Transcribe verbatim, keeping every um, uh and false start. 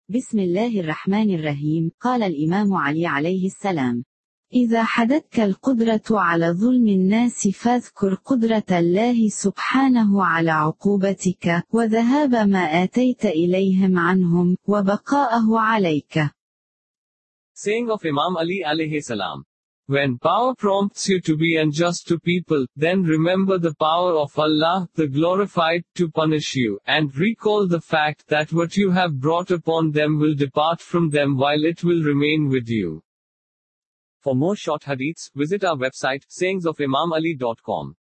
بسم الله الرحمن الرحيم. قال الإمام علي عليه السلام: إذا حدتك القدرة على ظلم الناس فاذكر قدرة الله سبحانه على عقوبتك، وذهاب ما آتيت إليهم عنهم، وبقاءه عليك. Saying of Imam Ali alayhi salam. When power prompts you to be unjust to people, then remember the power of Allah, the glorified, to punish you, and recall the fact that what you have brought upon them will depart from them while it will remain with you. For more short hadiths, visit our website, sayings of imam ali dot com.